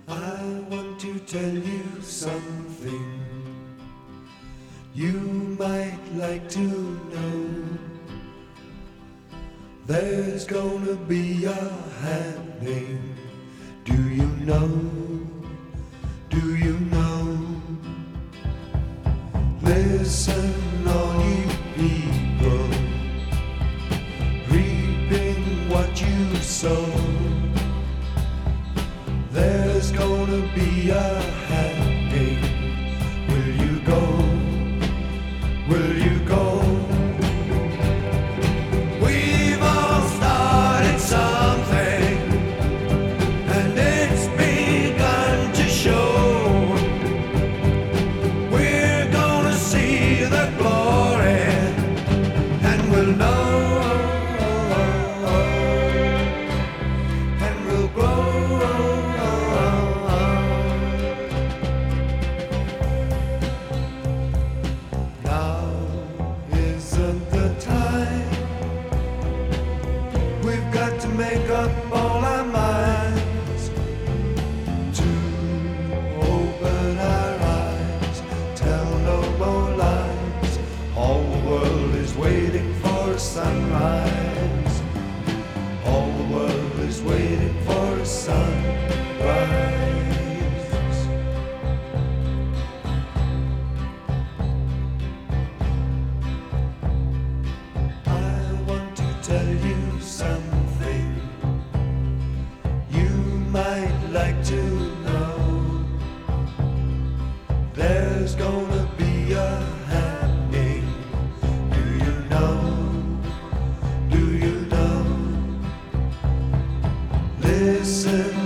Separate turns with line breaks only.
I want to tell you something you might like to know. There's gonna be a happening. Do you know? Do you know? Listen, all you people, reaping what you sow. There's gonna be a happening. Will you go? Will you go? We've all started something, and it's begun to show. We're gonna see the glory, and we'll know, and we'll grow. We've got to make up all our minds, to open our eyes, tell no more lies. All the world is waiting for a sunrise. All the world is waiting for a sunrise. I want to tell you something you might like to know. There's gonna be a happening. Do you know? Do you know? Listen.